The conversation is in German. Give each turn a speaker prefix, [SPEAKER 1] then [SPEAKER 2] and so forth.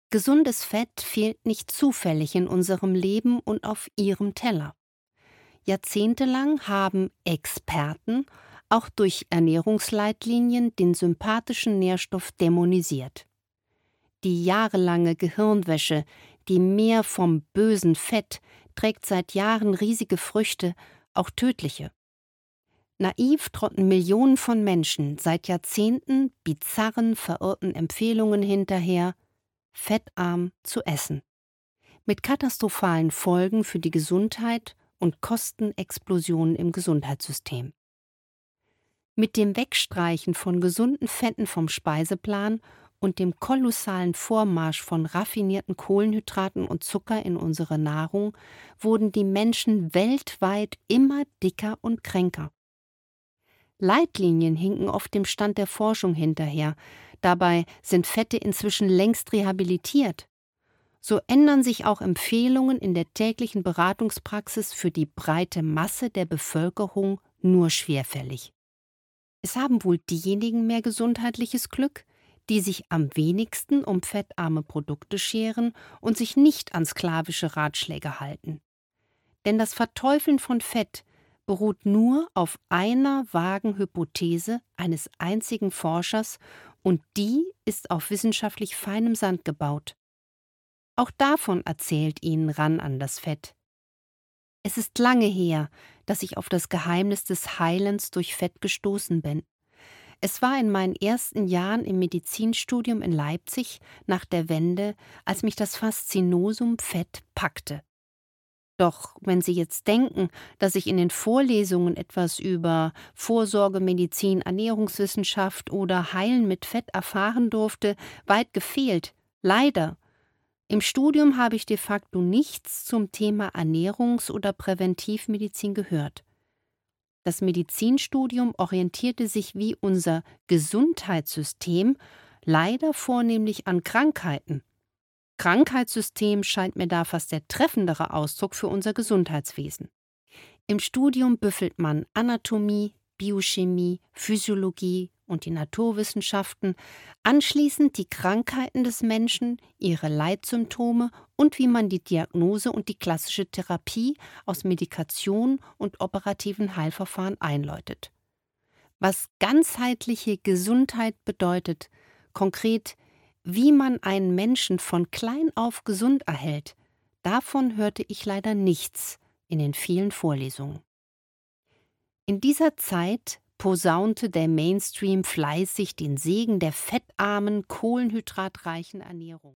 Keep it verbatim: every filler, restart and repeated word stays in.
[SPEAKER 1] Gesundes Fett fehlt nicht zufällig in unserem Leben und auf Ihrem Teller. Jahrzehntelang haben Experten auch durch Ernährungsleitlinien den sympathischen Nährstoff dämonisiert. Die jahrelange Gehirnwäsche, die Mehr vom bösen Fett, trägt seit Jahren riesige Früchte, auch tödliche. Naiv trotten Millionen von Menschen seit Jahrzehnten bizarren, verirrten Empfehlungen hinterher, fettarm zu essen. Mit katastrophalen Folgen für die Gesundheit und Kostenexplosionen im Gesundheitssystem. Mit dem Wegstreichen von gesunden Fetten vom Speiseplan und dem kolossalen Vormarsch von raffinierten Kohlenhydraten und Zucker in unsere Nahrung wurden die Menschen weltweit immer dicker und kränker. Leitlinien hinken oft dem Stand der Forschung hinterher, dabei sind Fette inzwischen längst rehabilitiert. So ändern sich auch Empfehlungen in der täglichen Beratungspraxis für die breite Masse der Bevölkerung nur schwerfällig. Es haben wohl diejenigen mehr gesundheitliches Glück, die sich am wenigsten um fettarme Produkte scheren und sich nicht an sklavische Ratschläge halten. Denn das Verteufeln von Fett beruht nur auf einer vagen Hypothese eines einzigen Forschers, und die ist auf wissenschaftlich feinem Sand gebaut. Auch davon erzählt Ihnen ran an das Fett. Es ist lange her, dass ich auf das Geheimnis des Heilens durch Fett gestoßen bin. Es war in meinen ersten Jahren im Medizinstudium in Leipzig nach der Wende, als mich das Faszinosum Fett packte. Doch wenn Sie jetzt denken, dass ich in den Vorlesungen etwas über Vorsorgemedizin, Ernährungswissenschaft oder Heilen mit Fett erfahren durfte, weit gefehlt. Leider. Im Studium habe ich de facto nichts zum Thema Ernährungs- oder Präventivmedizin gehört. Das Medizinstudium orientierte sich wie unser Gesundheitssystem leider vornehmlich an Krankheiten. Krankheitssystem scheint mir da fast der treffendere Ausdruck für unser Gesundheitswesen. Im Studium büffelt man Anatomie, Biochemie, Physiologie und die Naturwissenschaften, anschließend die Krankheiten des Menschen, ihre Leitsymptome und wie man die Diagnose und die klassische Therapie aus Medikation und operativen Heilverfahren einläutet. Was ganzheitliche Gesundheit bedeutet, konkret wie man einen Menschen von klein auf gesund erhält, davon hörte ich leider nichts in den vielen Vorlesungen. In dieser Zeit posaunte der Mainstream fleißig den Segen der fettarmen, kohlenhydratreichen Ernährung.